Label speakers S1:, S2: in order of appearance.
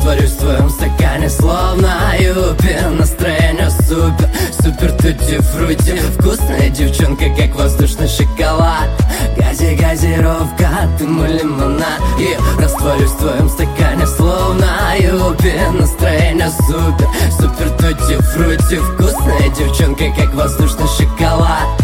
S1: Растворюсь в твоем стакане, словно юпи. Настроение супер, супер тути-фрути. Вкусная девчонка, как воздушный шоколад. Газировка, ты мой лимонад. И растворюсь в твоем стакане, словно юпи. Настроение супер, супер тути-фрути. Вкусная девчонка, как воздушный шоколад.